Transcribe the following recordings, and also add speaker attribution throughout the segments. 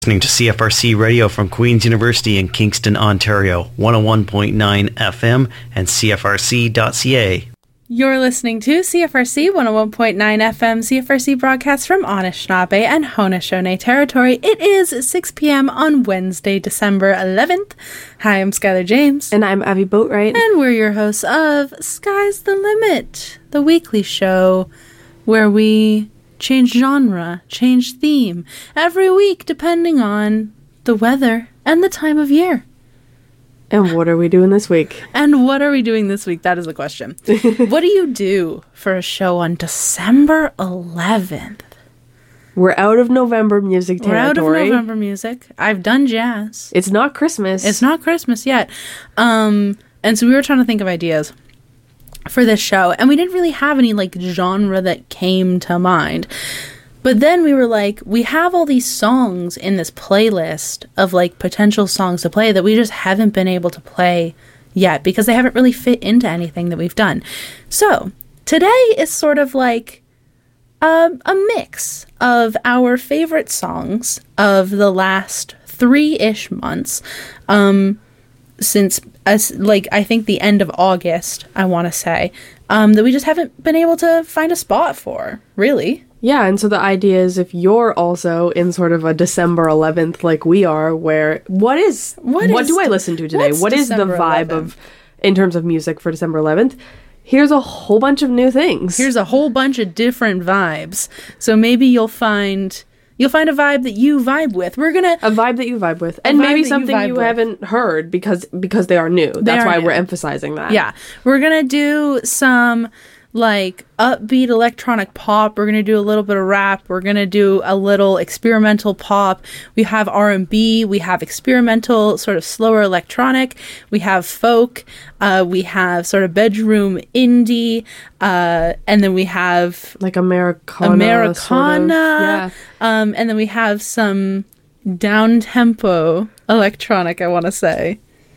Speaker 1: Listening to CFRC Radio from Queen's University in Kingston, Ontario, 101.9 FM and CFRC.ca.
Speaker 2: You're listening to CFRC 101.9 FM, CFRC broadcasts from Anishinaabe and Haudenosaunee territory. It is 6 p.m. on Wednesday, December 11th. Hi, I'm Skylar James.
Speaker 3: And I'm Abby Boatwright.
Speaker 2: And we're your hosts of Sky's the Limit, the weekly show where we change genre, change theme, every week depending on the weather and the time of year.
Speaker 3: And what are we doing this week?
Speaker 2: And what are we doing this week? That is the question. What do you do for a show on December 11th?
Speaker 3: We're out of November music territory.
Speaker 2: We're out of November music. I've done jazz.
Speaker 3: It's not Christmas.
Speaker 2: It's not Christmas yet. And so we were trying to think of ideas for this show, and we didn't really have any genre that came to mind. But then we were like, we have all these songs in this playlist of potential songs to play that we just haven't been able to play yet because they haven't really fit into anything that we've done. So today is sort of like a mix of our favorite songs of the last 3-ish months, since I think the end of August, I want to say, that we just haven't been able to find a spot for, really.
Speaker 3: Yeah, and so the idea is if you're also in sort of a December 11th like we are, where what do I listen to today? What is the vibe 11th? Of in terms of music for December 11th? Here's a whole bunch of new things.
Speaker 2: Here's a whole bunch of different vibes. So maybe you'll find a vibe that you vibe with. A
Speaker 3: vibe that you vibe with. And maybe something you haven't heard because they are new. That's why we're emphasizing that.
Speaker 2: Yeah. We're going to do some upbeat electronic pop. We're going to do a little bit of rap. We're going to do a little experimental pop. We have R&B. We have experimental, sort of slower electronic. We have folk. We have sort of bedroom indie. And then we have Americana.
Speaker 3: Sort of. Yeah.
Speaker 2: And then we have some down-tempo electronic, I want to say.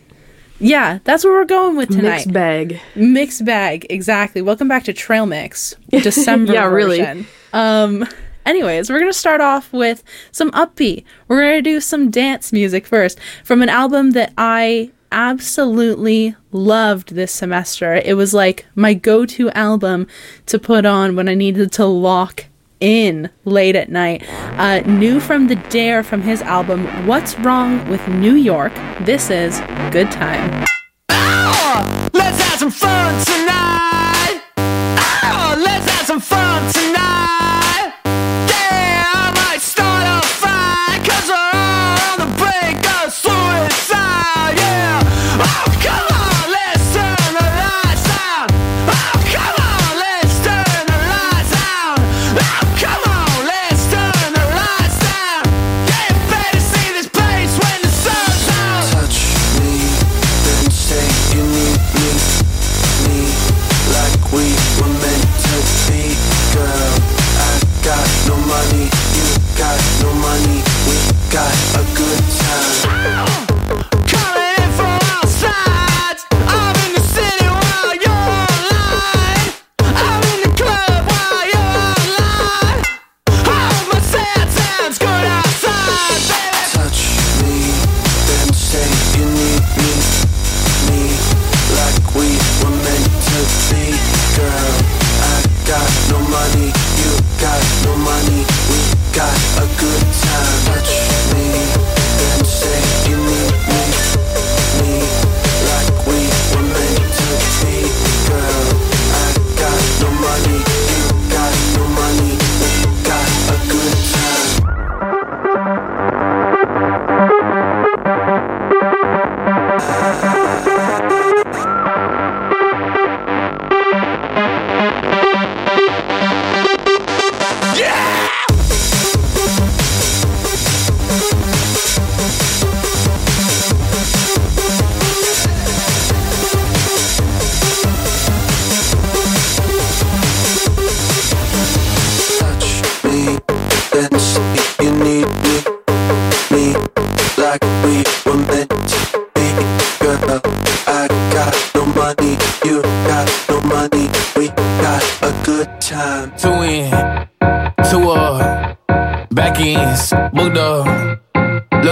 Speaker 2: Yeah, that's what we're going with tonight. Mixed bag, exactly. Welcome back to Trail Mix, December
Speaker 3: yeah,
Speaker 2: version.
Speaker 3: Really.
Speaker 2: Anyways, we're going to start off with some upbeat. We're going to do some dance music first from an album that I absolutely loved this semester. It was my go-to album to put on when I needed to lock in late at night. New from the Dare from his album What's Wrong with New York. This is Good Time.
Speaker 4: Oh, let's have some fun tonight. Oh, let's have some fun tonight. Yeah, I might start a fight 'cause we're all on the brink of suicide. Yeah. Oh, come on, let's turn the lights out. Oh, come on, let's turn the lights out. Oh, come on, let's turn the lights down. Yeah, you better see this place when the sun's out. Touch me, then say you need me.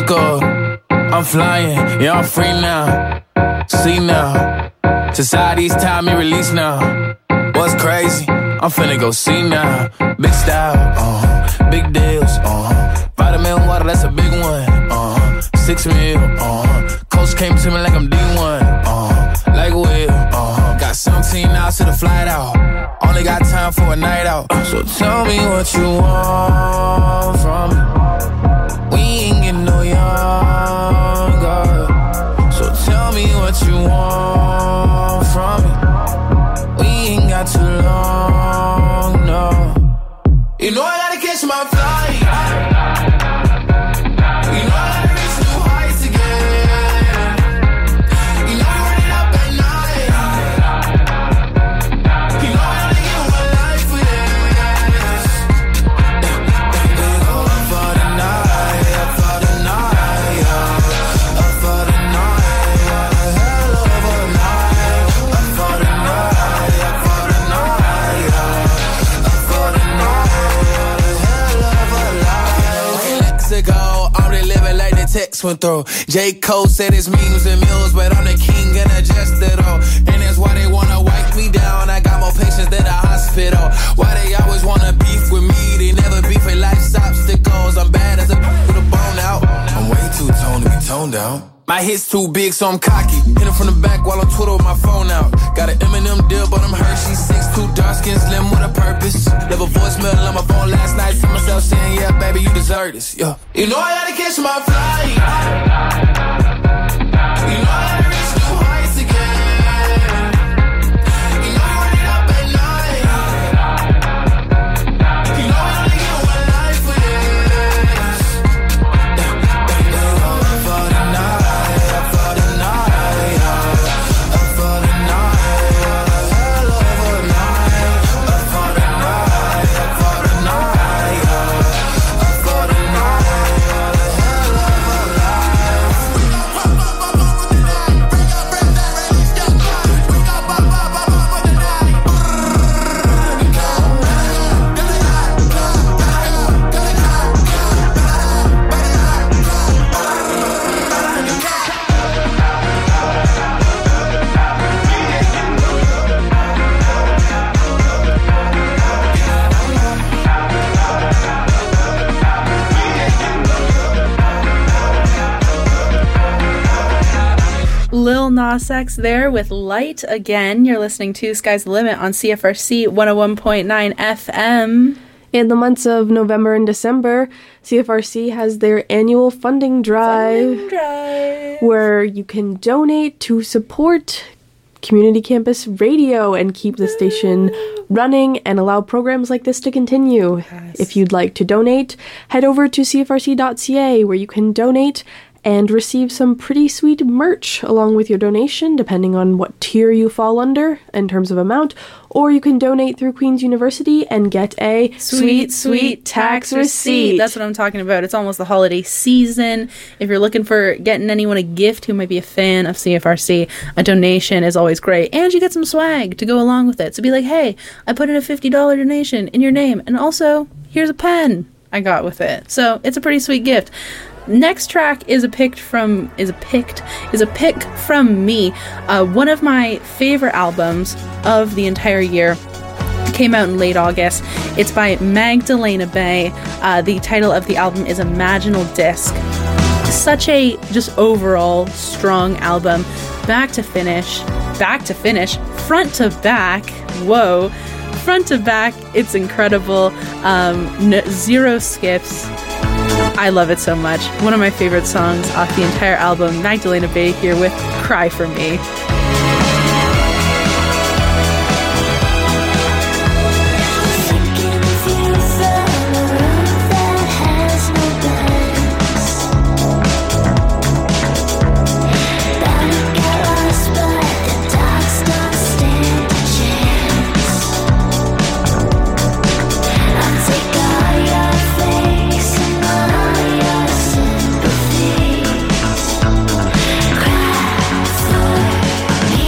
Speaker 5: pinnacle. I'm flying, yeah, I'm free now. See now, society's time me release now. What's crazy? I'm finna go see now. Big style, big deals, vitamin water, that's a big one, 6 mil, coach came to me like I'm D1, like Will, got 17 hours to the flight out, only got time for a night out, so tell me what you want from me, we ain't getting no younger, so tell me what you want from me, we ain't got too long, no, you know I gotta catch my flight. Text went through. J. Cole said it's memes and mills, but I'm the king and adjust it all. And that's why they wanna wipe me down. I got more patience than a hospital. Why they always wanna beef with me? They never beef with life's obstacles. I'm bad as a with a bone out. I'm way too toned to be toned down. My hit's too big, so I'm cocky. Hit him from the back while I'm Twitter with my phone out. Got an Eminem deal, but I'm Hershey. 6'2", dark skin, slim with a purpose. Left a voicemail on my phone last night for myself saying, yeah, baby, you deserve this. Yeah. You know I gotta catch my flight. You know I gotta reach new heights again. You know I run it up at night. You know I only get one life for this. Up for the night, up for the night, up for the night, hell of a night. Up for the night, up for the night, up for the night, hell of a
Speaker 2: Lil Nas X there with Light again. You're listening to Sky's the Limit on CFRC 101.9 FM.
Speaker 3: In the months of November and December, CFRC has their annual funding drive, where you can donate to support community campus radio and keep the station running and allow programs like this to continue. Yes. If you'd like to donate, head over to cfrc.ca where you can donate and receive some pretty sweet merch along with your donation, depending on what tier you fall under in terms of amount, or you can donate through Queen's University and get a sweet tax receipt.
Speaker 2: That's what I'm talking about. It's almost the holiday season. If you're looking for getting anyone a gift who might be a fan of CFRC, a donation is always great. And you get some swag to go along with it. So be like, hey, I put in a $50 donation in your name, and also, here's a pen I got with it. So it's a pretty sweet gift. Next track is a pick from me. One of my favorite albums of the entire year. It came out in late August. It's by Magdalena Bay. The title of the album is Imaginal Disc. Such a just overall strong album. Back to finish, front to back. Whoa. Front to back, it's incredible. Zero skips. I love it so much. One of my favorite songs off the entire album. Magdalena Bay here with Cry For Me.
Speaker 6: Cry for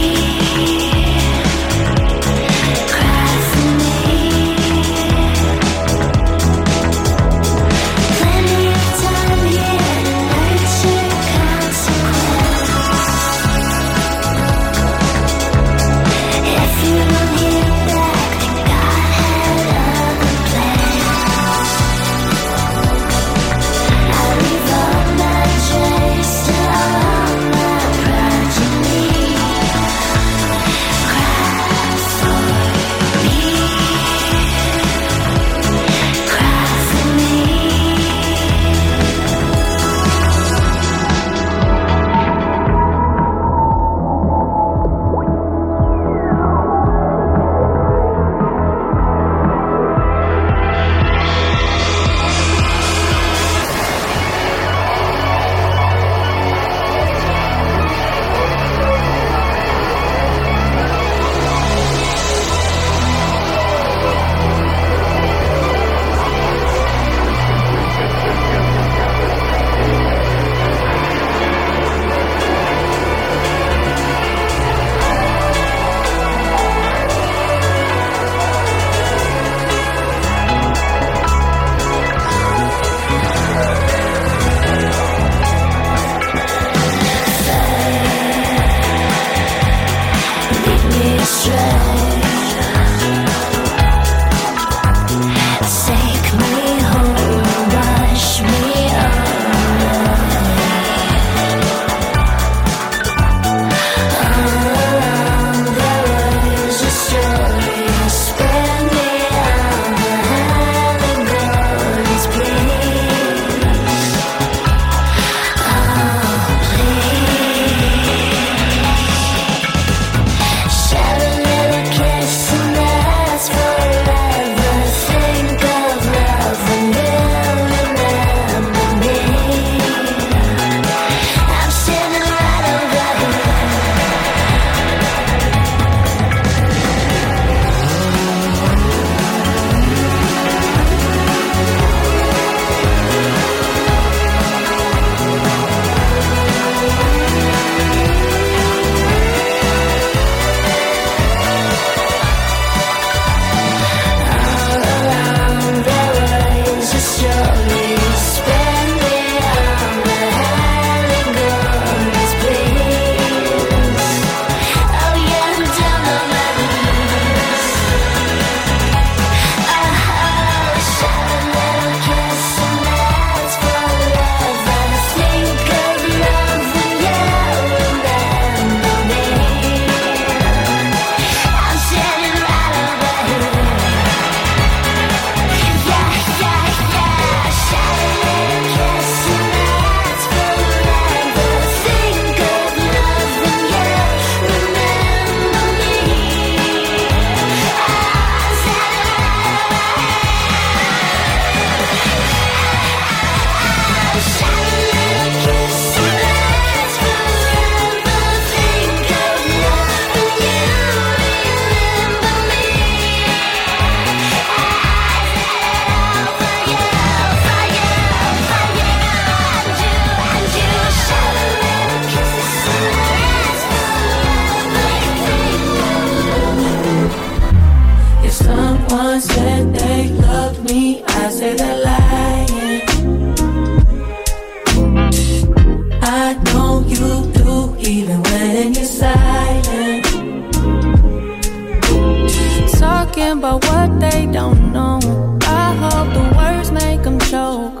Speaker 6: talking about what they don't know. I hope the words make them choke.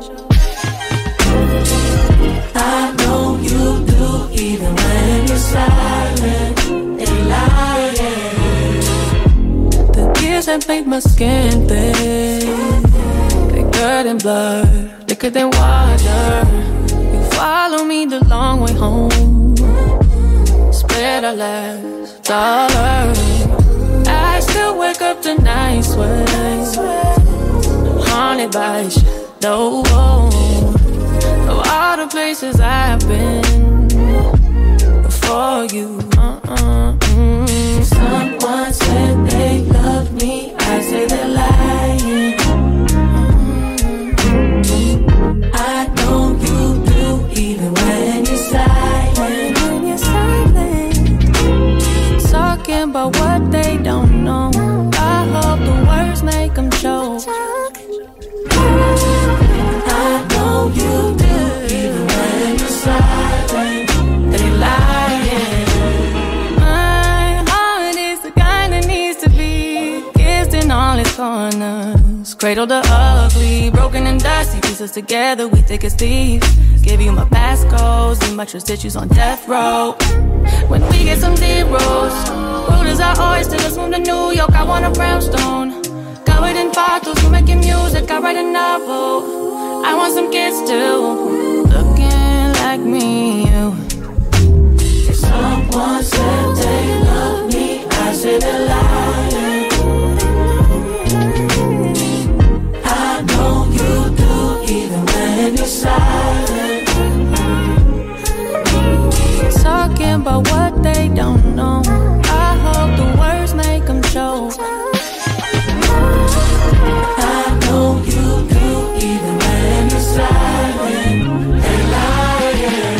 Speaker 7: I know you do, even when you're silent. They lying.
Speaker 6: The years have made my skin thick, thicker than blood, thicker than water. You follow me the long way home, split our lives taller. I still wake up to night sweats, haunted by shadow of all the places I've been before you.
Speaker 7: Someone said they love me, I say they're lying. I know you do, even when you're silent.
Speaker 6: Talking about what they don't know. I hope the words make them choke.
Speaker 7: I know you do, even when you're silent. They lying.
Speaker 6: My heart is the kind that needs to be kissed in all its corners. Cradle the ugly, broken and dusty pieces together, we thick as thieves. Give you my passcodes, leave my trust issues on death row. When we get some zeros, road is our oyster, let's move to New York. I want a brownstone, covered in photos, you making music, I write a novel. I want some kids too, looking like me.
Speaker 7: Someone said they love me, I say they're lying. I know you do, even when you're silent.
Speaker 6: Talking about what they don't know. I hope the words make them choke.
Speaker 7: I know you do, even when you're silent. They lying.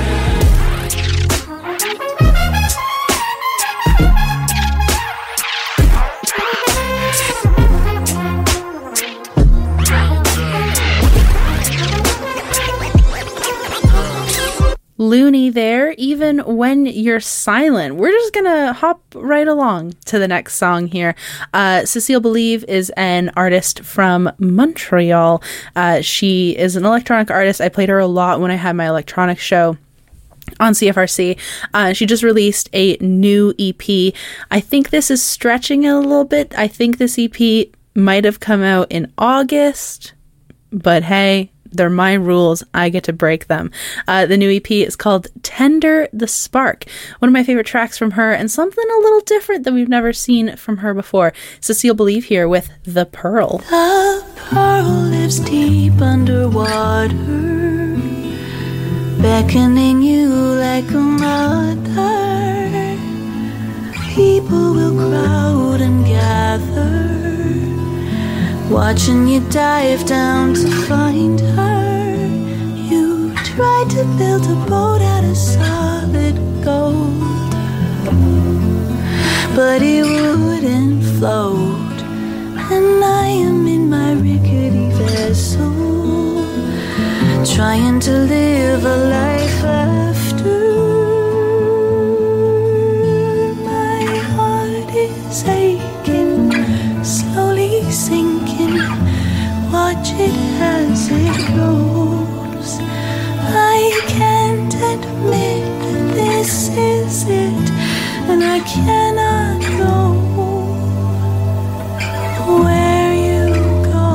Speaker 2: Looney there, even when you're silent. We're just gonna hop right along to the next song here. Cecile Believe is an artist from Montreal. She is an electronic artist. I played her a lot when I had my electronic show on CFRC. She just released a new EP. I think this is stretching it a little bit. I think this EP might have come out in August, but hey, they're my rules. I get to break them. The new EP is called Tender the Spark. One of my favorite tracks from her, and something a little different that we've never seen from her before. Cecile Believe here with The Pearl.
Speaker 7: The pearl lives deep underwater, beckoning you like a mother. People will crowd and gather, watching you dive down to find her. You tried to build a boat out of solid gold, but it wouldn't float. And I am in my rickety vessel, trying to live a life after. My heart is aching, slowly sinking, watch it as it goes. I can't admit that this is it, and I cannot go where you go.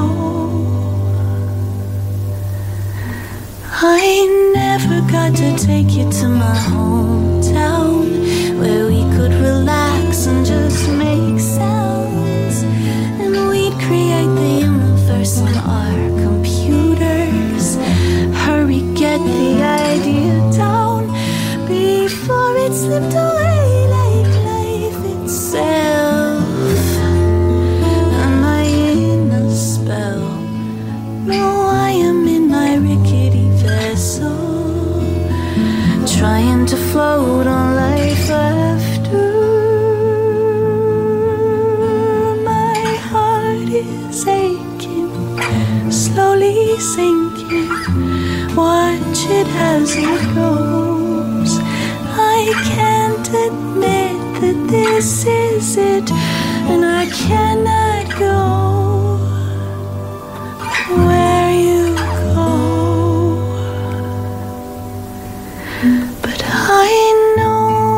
Speaker 7: I never got to take you to my hometown, where we could relax and just make sounds, and we'd create the universe on our computers. Hurry, get the idea down before it slipped away like life itself. Am I in a spell? No, I am in my rickety vessel, trying to float on life after. My heart is aching, slowly sinking, watch it as it goes. I can't admit that this is it, and I cannot go where you go, but I know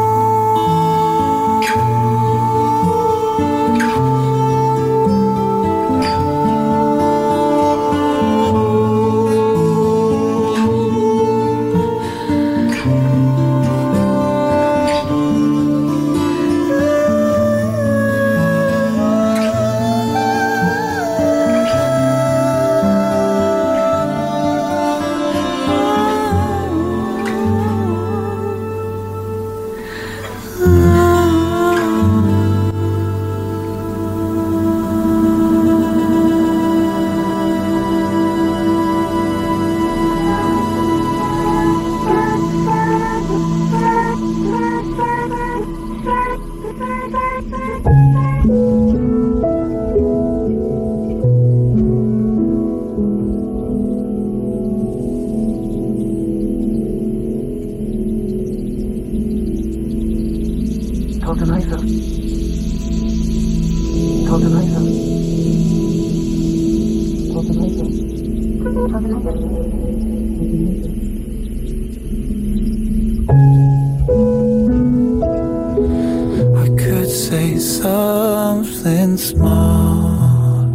Speaker 4: I could say something smart,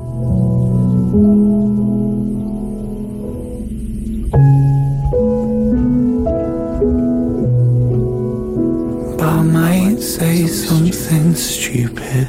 Speaker 4: but I might say something stupid.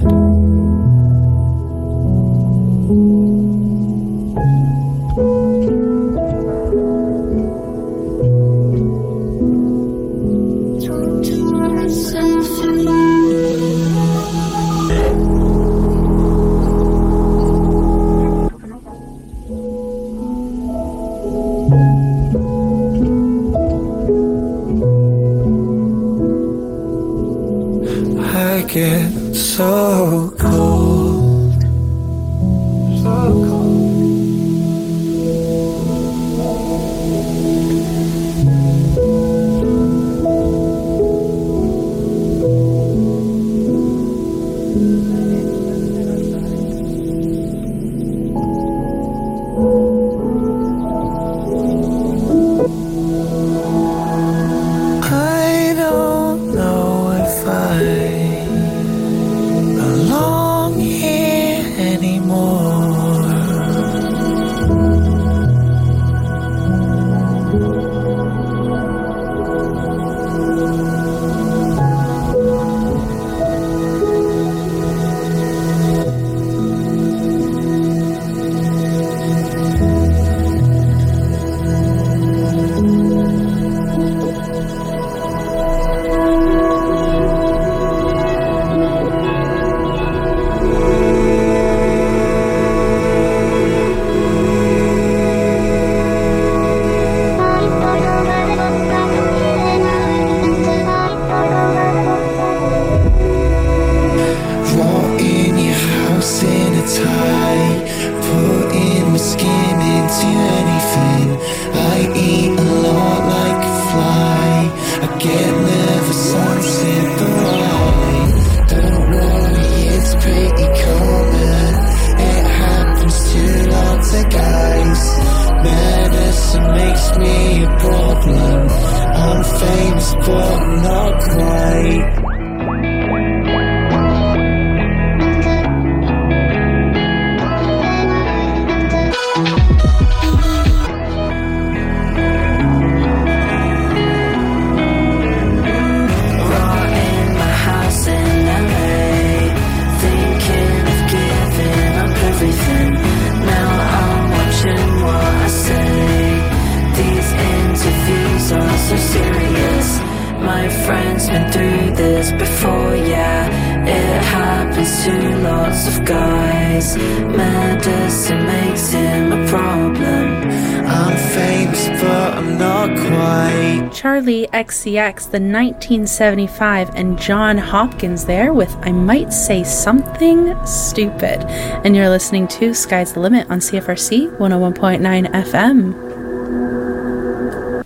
Speaker 4: I get so cold, so cold. I don't know if I belong here anymore. Raw in your house in a tie, putting my skin into anything. I eat a lot like a fly, I get nervous on simple. Don't worry, it's pretty common, it happens to lots of guys. Medicine makes me a problem, I'm famous but not quite. So serious, my friend's been through this before, yeah. It happens to lots of guys. Medicine makes him a problem. I'm famous but I'm not quite.
Speaker 2: Charlie XCX, the 1975, and John Hopkins there with I Might Say Something Stupid. And you're listening to Sky's the Limit on CFRC 101.9 FM.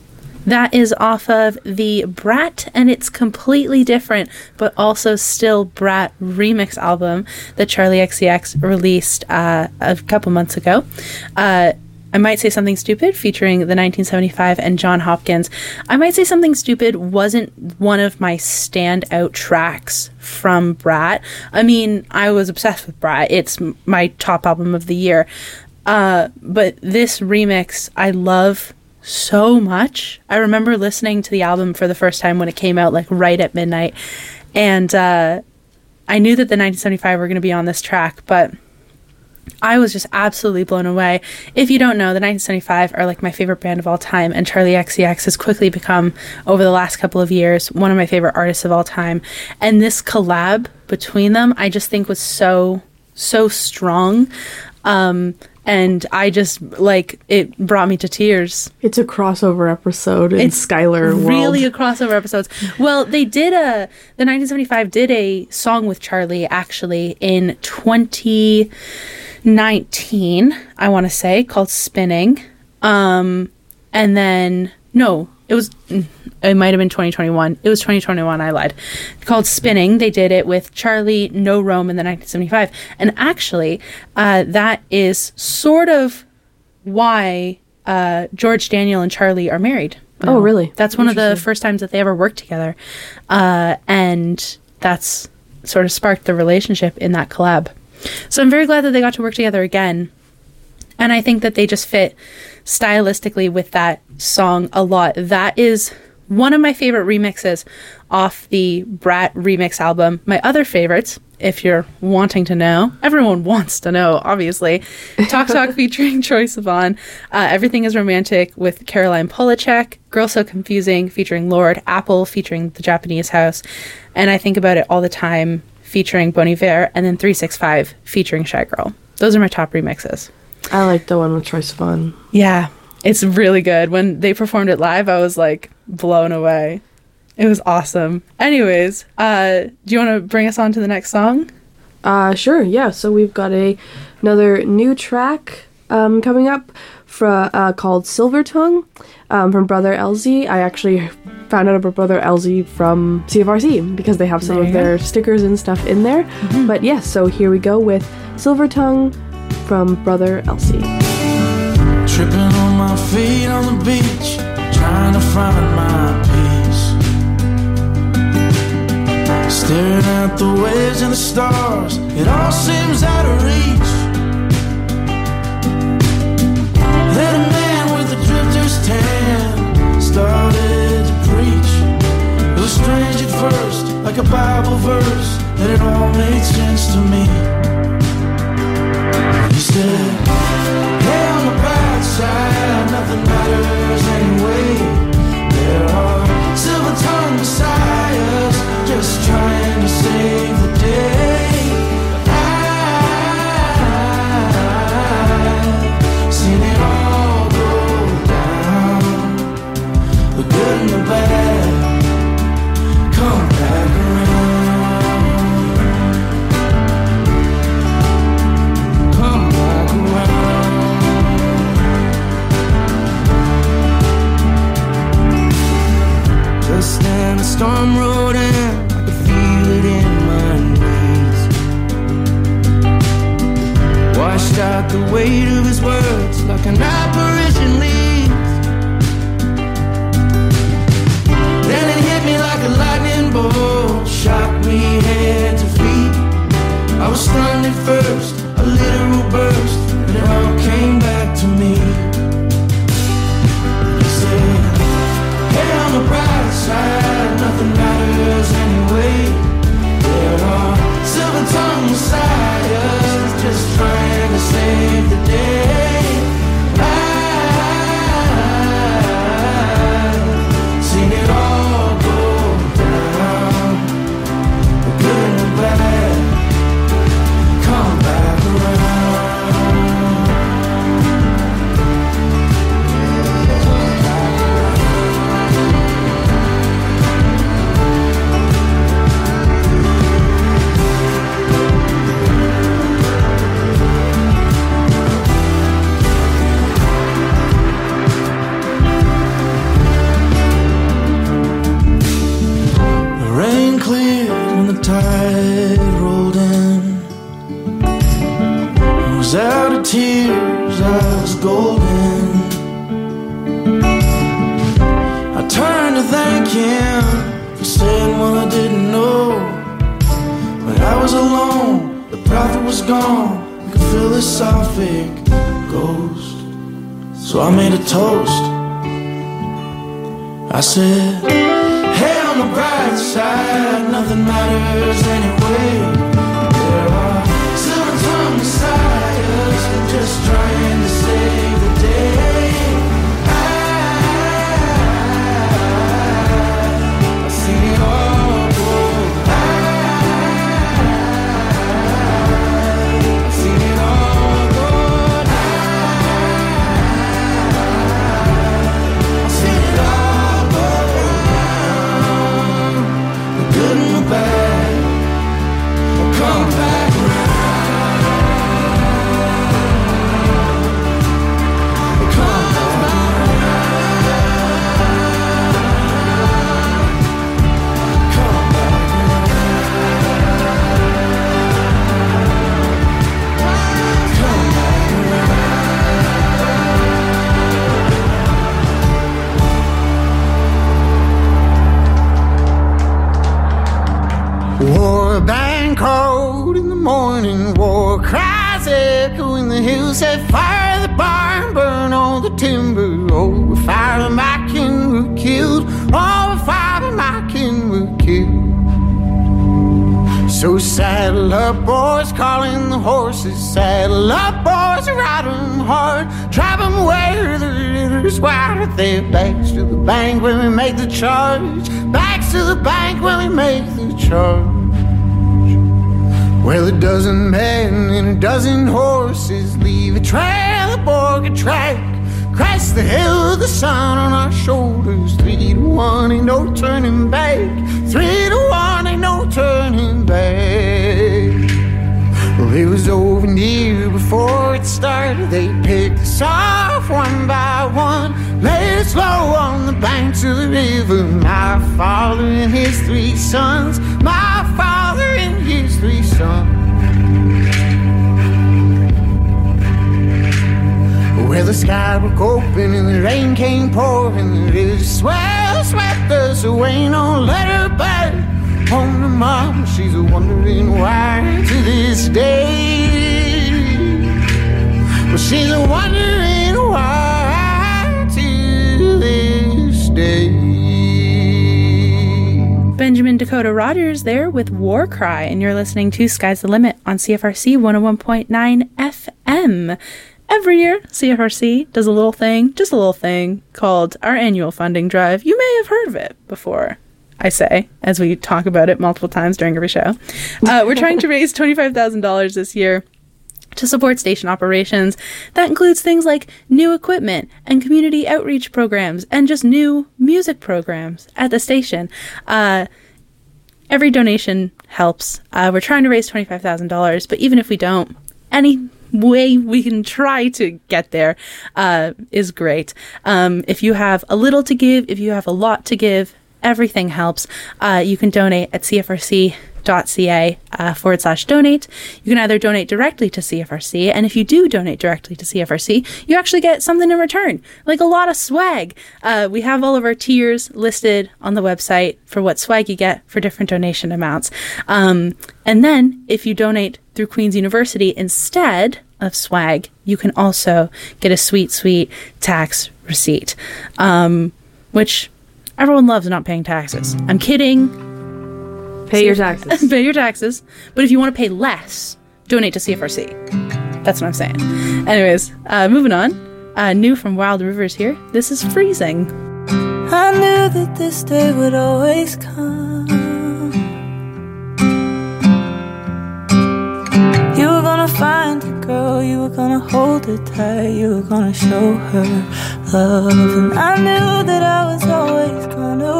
Speaker 2: That is off of the Brat and It's Completely Different, but also still Brat remix album that Charli XCX released a couple months ago. I Might Say Something Stupid featuring the 1975 and John Hopkins. I Might Say Something Stupid wasn't one of my standout tracks from Brat. I mean, I was obsessed with Brat. It's my top album of the year. But this remix, I love so much. I remember listening to the album for the first time when it came out, like right at midnight. And I knew that the 1975 were going to be on this track, but I was just absolutely blown away. If you don't know, the 1975 are like my favorite band of all time, and Charli XCX has quickly become, over the last couple of years, one of my favorite artists of all time. And this collab between them, I just think was so strong. And I just, like, it brought me to tears.
Speaker 3: It's a crossover episode in Skylar world.
Speaker 2: Really a crossover episode. Well, they did the 1975 did a song with Charli, actually, in 2019, I want to say, called Spinning. And then, no, it might have been 2021. It was 2021, I lied. Called Spinning. They did it with Charli, No Rome in the 1975. And actually, that is sort of why George Daniel and Charli are married.
Speaker 3: Oh, really?
Speaker 2: That's one of the first times that they ever worked together. And that's sort of sparked the relationship in that collab. So I'm very glad that they got to work together again. And I think that they just fit stylistically with that song a lot. That is one of my favorite remixes off the Brat remix album. My other favorites, if you're wanting to know, everyone wants to know, obviously. Talk Talk featuring Troye Sivan. Everything is Romantic with Caroline Polachek. Girl So Confusing featuring Lorde. Apple featuring The Japanese House. And I Think About It All the Time featuring Bon Iver. And then 365 featuring Shy Girl. Those are my top remixes.
Speaker 3: I like the one with Troye Sivan.
Speaker 2: Yeah, it's really good. When they performed it live, I was like blown away. It was awesome. Anyways, do you want to bring us on to the next song?
Speaker 3: Sure, yeah. So we've got another new track coming up called Silver Tongue from Brother LZ. I actually found out about Brother LZ from CFRC because they have some of their stickers and stuff in there. Mm-hmm. But yes, so here we go with Silver Tongue from Brother LZ.
Speaker 5: Tripping on my feet on the beach, trying to find my peace. Staring at the waves and the stars, it all seems out of reach. Then a man with a drifter's tan started to preach. It was strange at first, like a Bible verse, and it all made sense to me. He said, hey, on the bright side, nothing matters anyway. There are silver-tongued messiahs just trying to save the day. I've seen it all go down, the good and the bad come back around. Come back around. Just then the storm rolled in, I could feel it in my knees. Washed out the weight of his words like an apparition leaves. Then it hit me like a lightning bolt, shocked me head to feet. I was stunned at first, a literal burst, and it all came back to me. He said, hey, on the bright side, nothing matters anyway. There are silver-tongued messiahs just trying to save the day. I've
Speaker 8: to thank him for saying what I didn't know. But I was alone, the prophet was gone. I could feel this soft fake ghost. So I made a toast. I said, hey, on the bright side, nothing matters anyway. There are 7-ton messiahs just trying to save the day. I've seen it all go by. I've seen it all go down. I've seen it all go round. The good and the bad will come back around. Will come back around. Come back around. Come back around. War band cold in the morning, war cries echo in the hills. Set fire to the barn, burn all the timber. Over 5 of my kin were killed. Over 5 of my kin were killed. So saddle up, boys, calling the horses. Saddle up, boys, ride 'em hard. Drive 'em where the river's wide. With their backs to the bank when we make the charge. Backs to the bank when we make the charge. Well, a dozen men and a dozen horses leave a trail, a border track. Crest the hill, the sun on our shoulders. 3 to 1, ain't no turning back. 3 to 1, ain't no turning back. Well, it was over near before it started. They picked us off one by one, laid us low on the banks of the river. My father and his 3 sons. My father and his 3 sons. Well, the sky broke open and the rain came pouring. The river swell swept us away. No letter back home to mom. She's wondering why to this day. Well, she's wondering why to this day.
Speaker 2: Benjamin Dakota Rogers there with War Cry, and you're listening to Sky's the Limit on CFRC 101.9 FM. Every year, CFRC does a little thing, just a little thing, called our annual funding drive. You may have heard of it before, I say, as we talk about it multiple times during every show. We're trying to raise $25,000 this year to support station operations. That includes things like new equipment and community outreach programs and just new music programs at the station. Every donation helps. We're trying to raise $25,000, but even if we don't, any way we can try to get there is great. If you have a little to give, if you have a lot to give, everything helps. You can donate at cfrc.ca/donate. You can either donate directly to CFRC, and if you do donate directly to CFRC, you actually get something in return, like a lot of swag. We have all of our tiers listed on the website for what swag you get for different donation amounts. And then, if you donate through Queen's University instead of swag, you can also get a sweet, sweet tax receipt, which everyone loves not paying taxes. I'm kidding.
Speaker 3: Pay your taxes.
Speaker 2: Pay your taxes. But if you want to pay less, donate to CFRC. That's what I'm saying. Anyways, moving on. New from Wild Rivers here. This is Freezing.
Speaker 7: I knew that this day would always come. You were gonna find a girl, you were gonna hold her tight, you were gonna show her love. And I knew that I was always gonna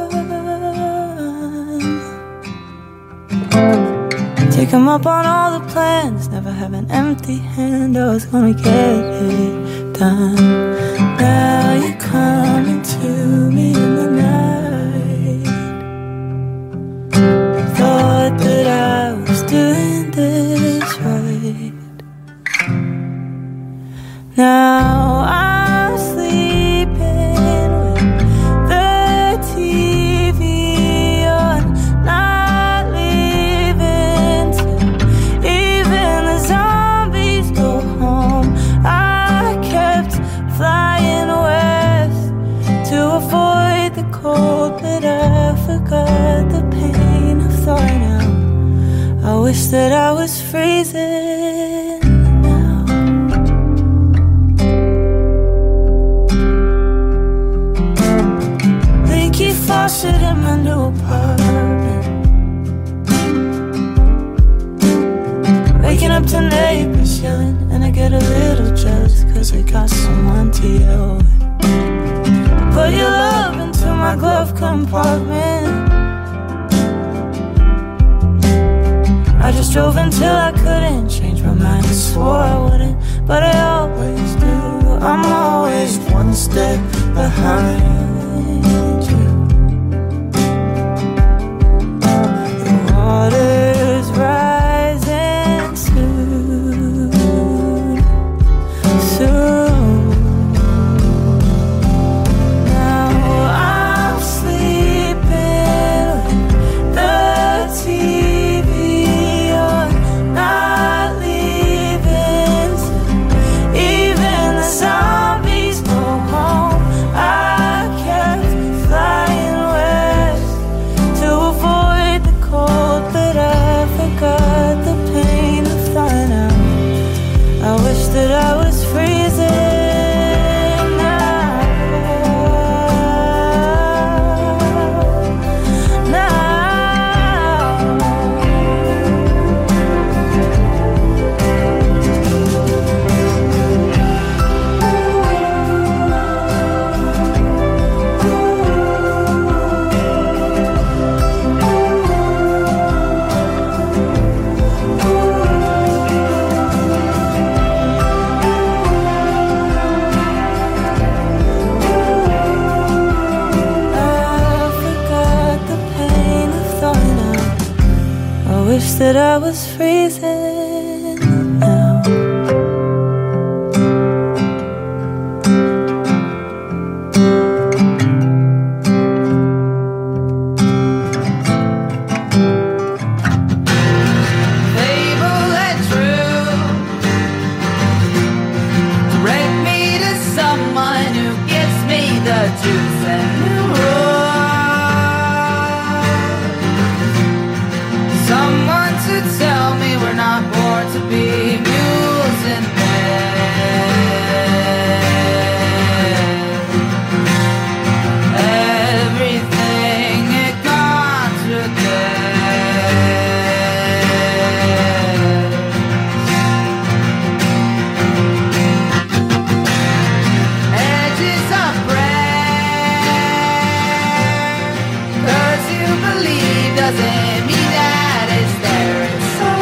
Speaker 7: run. Take him up on all the plans, never have an empty hand, I was gonna get it done. Now you're coming to me in the night. Thought that I was doing this right. Now I'm sleeping with the wish that I was freezing now. Leaky faucet in my new apartment. Waking up to neighbors yelling, and I get a little jealous cause I got someone to yell with. Put your love into my glove compartment. I just drove until I couldn't change my mind. I swore I wouldn't, but I always do. I'm always one step behind you. The water's rising soon, soon. Now I'm sleeping with the TV. Not leaving till even the zombies go home. I kept flying west to avoid the cold, but I forgot the pain of flying out. I wish that I was freezing now. I wish that I was freezing now.
Speaker 6: Fable and true, direct me to someone who gives me the truth and the someone to tell me we're not born to be mules in bed. Everything it contradicts. Edges of prayer, 'cause you believe doesn't mean that it's there. It's so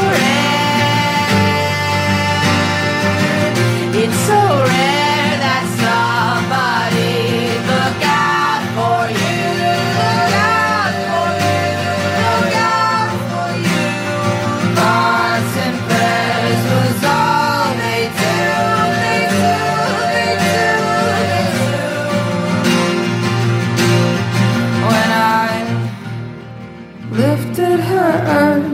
Speaker 6: rare. It's so rare that somebody look out for you. Look out for you. Look out for you. Thoughts and prayers was all they do. They do. They do. They do. When I lifted her urn,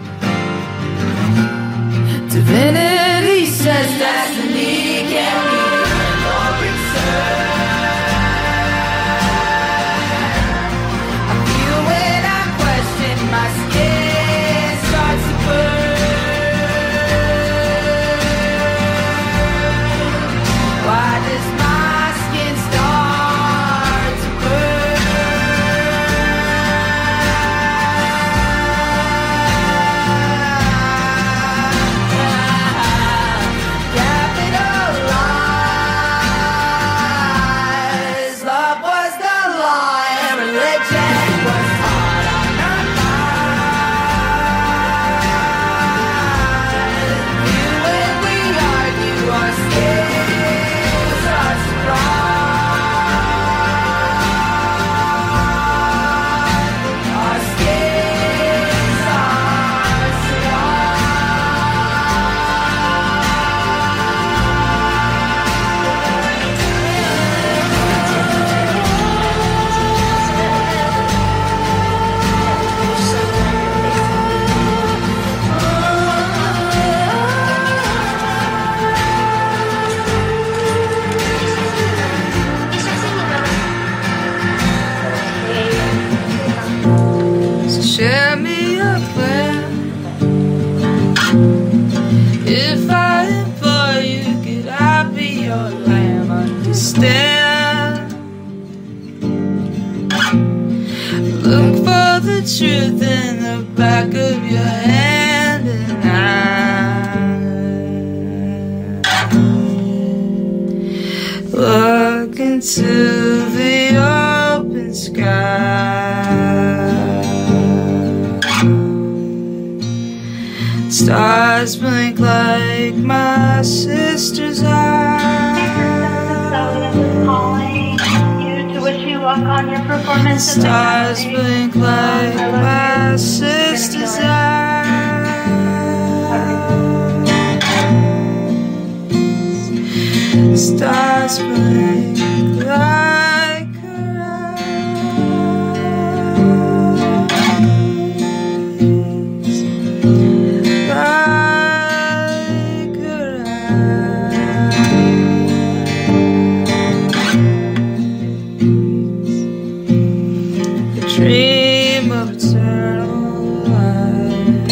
Speaker 6: divinity says destiny can be no return. I feel when I question, my skin starts to burn. Why does my skin start to capitalize? Love was the law and religion was hard on our mind. You and we argue, our skills are strong. Our skills are strong. the truth in the back of your hand, and I look into the open sky. Stars blink like my sister's eyes.
Speaker 9: Calling you to wish you luck on your performance.
Speaker 6: Stars blink like my sister's eyes. Stars blink like her eyes. Like her eyes. A dream of eternal life.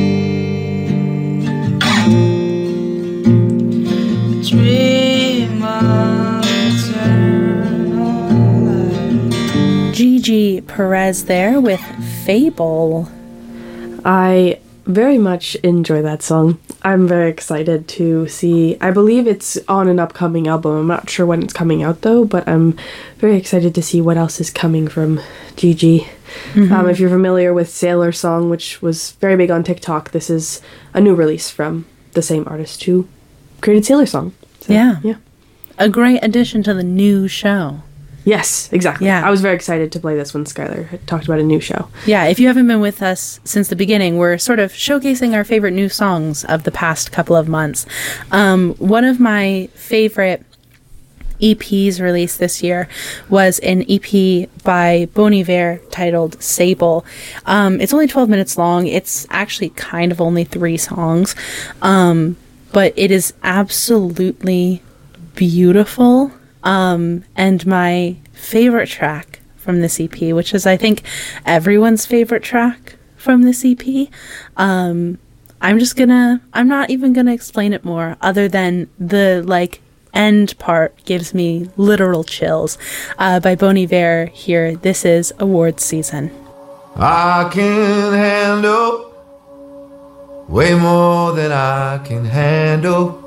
Speaker 6: A dream of eternal life.
Speaker 2: Gigi Perez there with Fable.
Speaker 3: I very much enjoy that song. I'm very excited to see. I believe it's on an upcoming album. I'm not sure when it's coming out though, but I'm very excited to see what else is coming from Gigi. If you're familiar with Sailor Song, which was very big on TikTok, this is a new release from the same artist who created Sailor Song. So,
Speaker 2: Yeah.
Speaker 3: Yeah.
Speaker 2: A great addition to the new show.
Speaker 3: Yes, exactly.
Speaker 2: Yeah.
Speaker 3: I was very excited to play this when Skylar had talked about a new show.
Speaker 2: Yeah, if you haven't been with us since the beginning, we're sort of showcasing our favorite new songs of the past couple of months. One of my favorite EPs released this year was an EP by Bon Iver titled Sable. It's only 12 minutes long. It's actually kind of only 3 songs, but it is absolutely beautiful. And my favorite track from this EP, which is I think everyone's favorite track from this EP. I'm not even gonna explain it more other than the end part gives me literal chills. By Bon Iver here. This is Awards Season.
Speaker 10: I can handle way more than I can handle.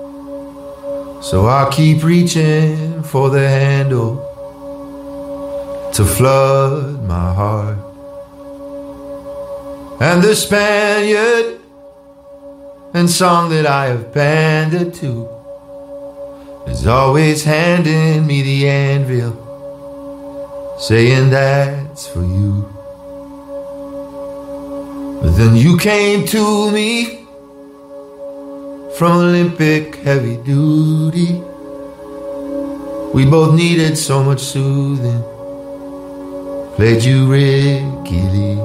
Speaker 10: So I keep reaching for the handle to flood my heart. And the Spaniard and song that I have banded to is always handing me the anvil, saying that's for you. But then you came to me from Olympic heavy duty. We both needed so much soothing. Played you Ricky Lee.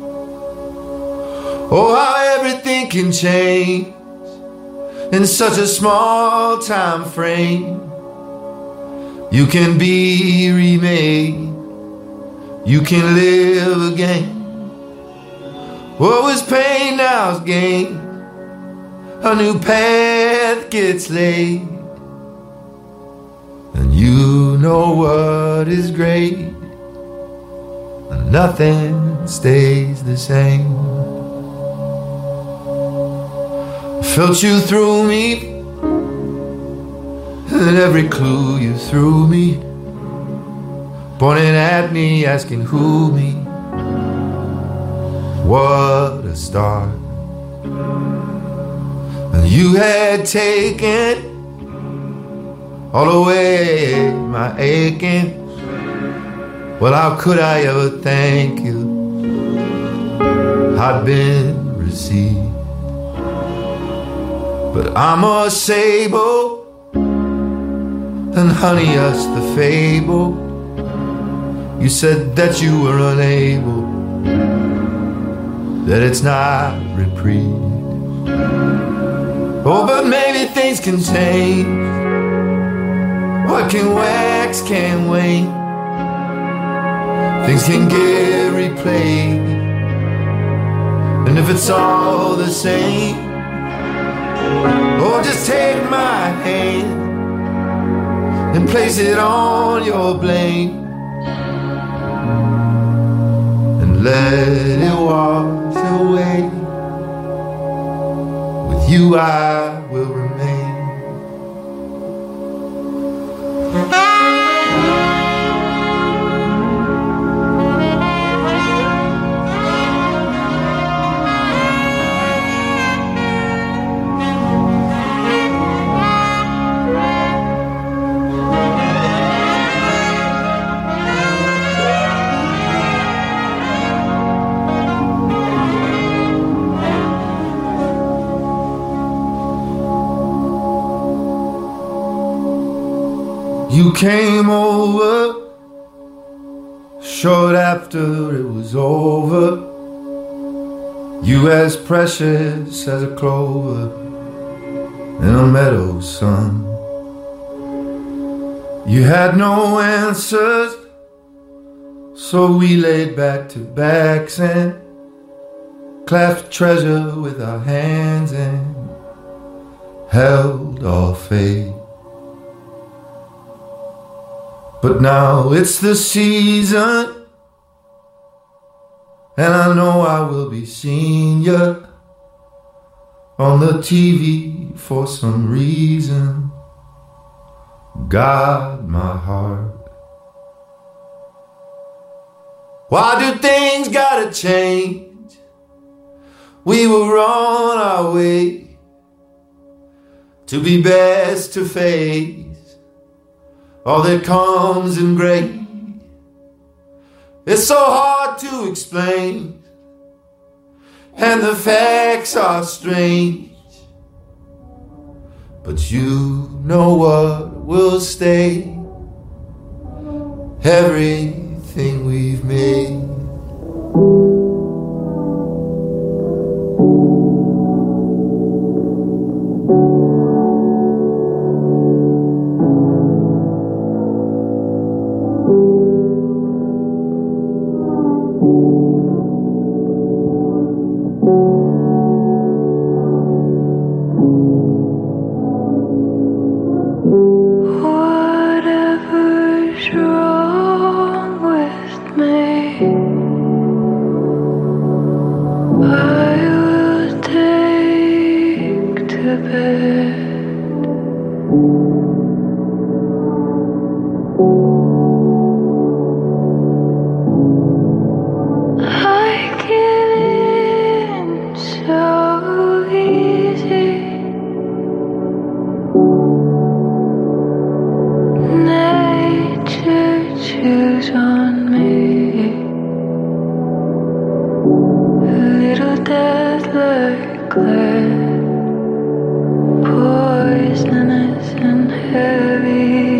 Speaker 10: Oh, how everything can change in such a small time frame. You can be remade. You can live again. What was pain now's gain. A new path gets laid, and you know what is great, and nothing stays the same. I felt you through me, and every clue you threw me, pointing at me, asking who me. What a start. And you had taken all away my aching. Well, how could I ever thank you? I'd been received. But I'm a sable, and honey, us the fable. You said that you were unable, that it's not reprieve. Oh, but maybe things can change. What can wax can wane. Things can get replayed. And if it's all the same, oh, just take my hand and place it on your blade, and let it wash away. With you I will remain. You came over short after it was over. You as precious as a clover in a meadow sun. You had no answers, so we laid back to backs and clasped treasure with our hands and held our fate. But now it's the season, and I know I will be seeing you on the TV for some reason. God, my heart. Why do things gotta change? We were on our way to be best to face all that comes in gray. It's so hard to explain, and the facts are strange. But you know what will stay, everything we've made.
Speaker 7: Whatever's wrong with me, I will take to bed. I give in so easy. Nature chews on me. Little death like lead, poisonous and heavy.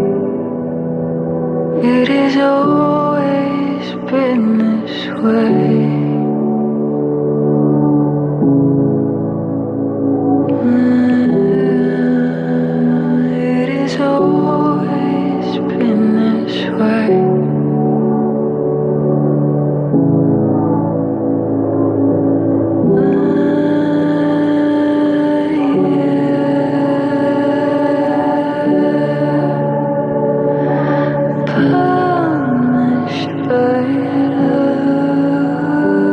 Speaker 7: It has always been this way. It has always been this way. Punished by love.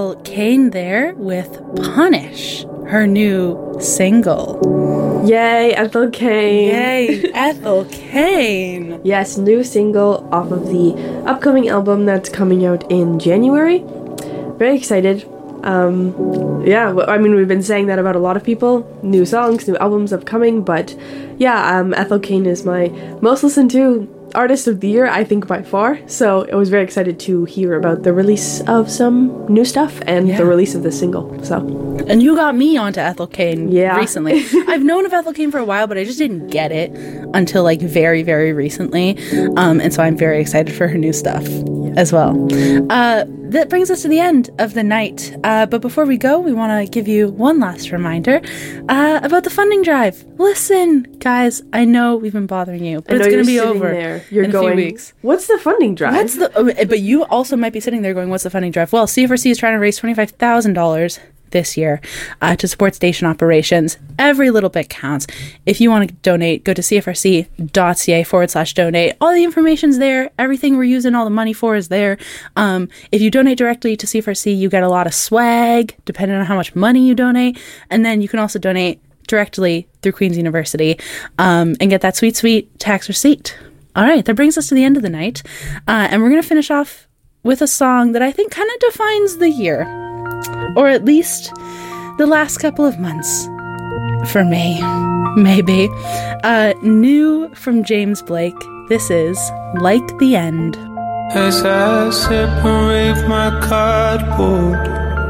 Speaker 2: Ethel Cain there with Punish, her new single.
Speaker 3: Yay, Ethel Cain.
Speaker 2: Yay, Ethel Cain.
Speaker 3: Yes, new single off of the upcoming album that's coming out in January. Very excited. Yeah, I mean, we've been saying that about a lot of people. New songs, new albums upcoming, but yeah, Ethel Cain is my most listened to artist of the year, I think, by far. So I was very excited to hear about the release of some new stuff and the release of this single. So,
Speaker 2: and you got me onto Ethel Cain recently. I've known of Ethel Cain for a while, but I just didn't get it until like very, very recently. And so I'm very excited for her new stuff as well. That brings us to the end of the night. But before we go, we want to give you one last reminder about the funding drive. Listen, guys, I know we've been bothering you, but it's going to be over
Speaker 3: You're
Speaker 2: in
Speaker 3: going,
Speaker 2: a few weeks.
Speaker 3: What's the funding drive?
Speaker 2: But you also might be sitting there going, what's the funding drive? Well, CFRC is trying to raise $25,000 this year to support station operations. Every little bit counts. If you want to donate, go to cfrc.ca/donate. All the information's there. Everything we're using all the money for is there. If you donate directly to CFRC, you get a lot of swag, depending on how much money you donate. And then you can also donate directly through Queen's University and get that sweet, sweet tax receipt. All right, that brings us to the end of the night. And we're going to finish off with a song that I think kind of defines the year. Or at least the last couple of months. For me. Maybe. New from James Blake. This is Like the End.
Speaker 11: As I separate my cardboard,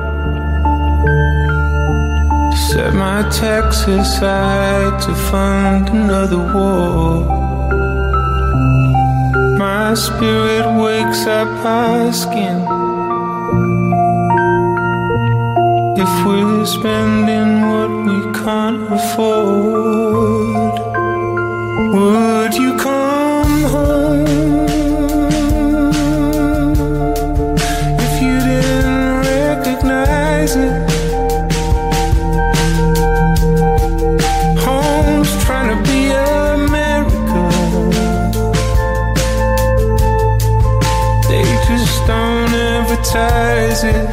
Speaker 11: set my tax aside to fund another war. My spirit wakes up asking if we're spending what we can't afford. Would you come home if you didn't recognize it? Home's trying to be America. They just don't advertise it.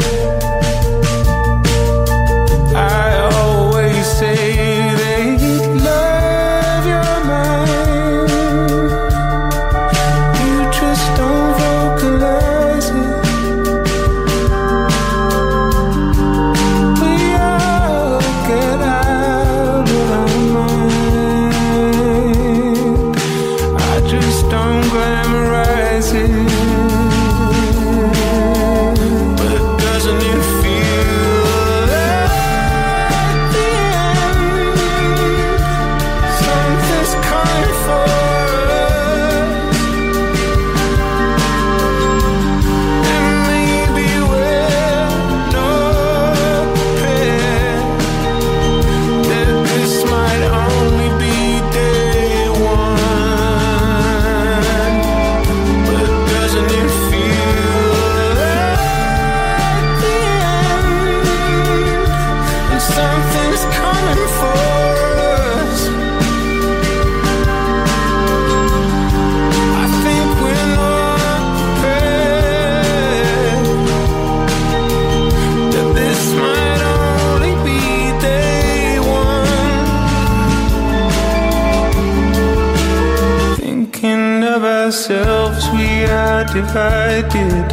Speaker 11: Divided,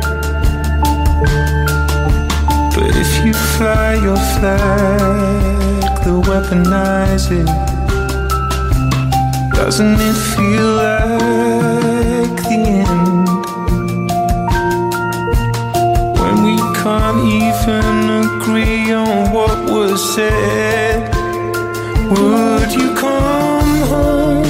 Speaker 11: but if you fly your flag, they'll weaponize it. Doesn't it feel like the end when we can't even agree on what was said? Would you come home?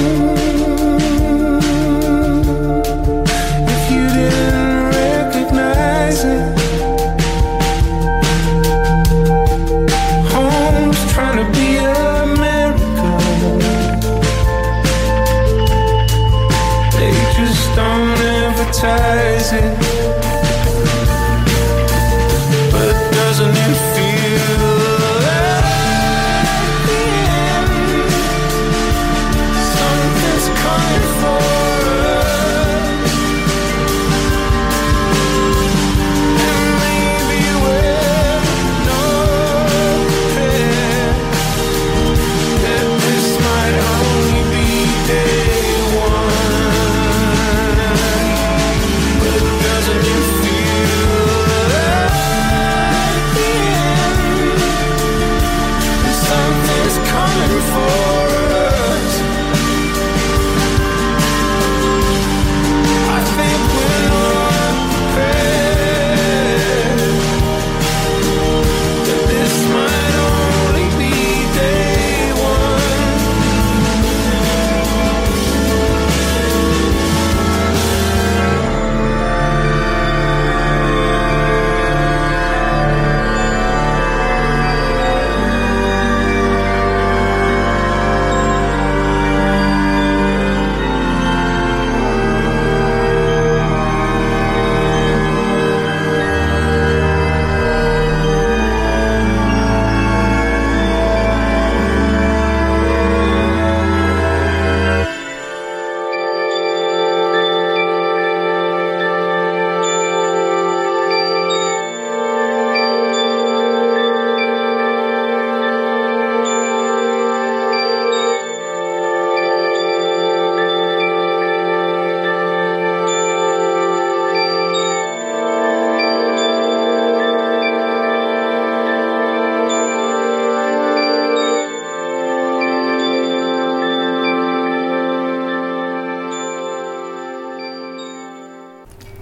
Speaker 11: It. But doesn't it feel like the end? Something's coming for us, and maybe we're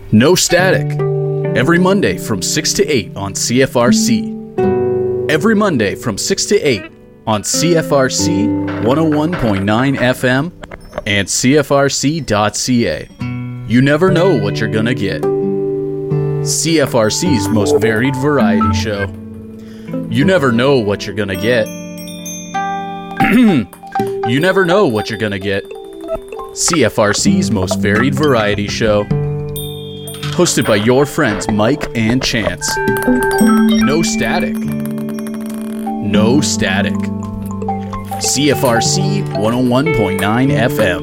Speaker 12: No Static, every Monday from 6 to 8 on CFRC. Every Monday from 6 to 8 on CFRC 101.9 FM and CFRC.ca. You never know what you're gonna get. CFRC's most varied variety show. You never know what you're gonna get. You never know what you're gonna get. CFRC's most varied variety show. Hosted by your friends Mike and Chance. No Static. No Static. CFRC 101.9 FM.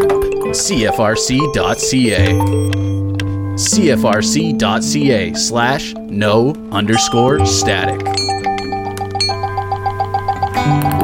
Speaker 12: CFRC.ca. CFRC.ca/no_static.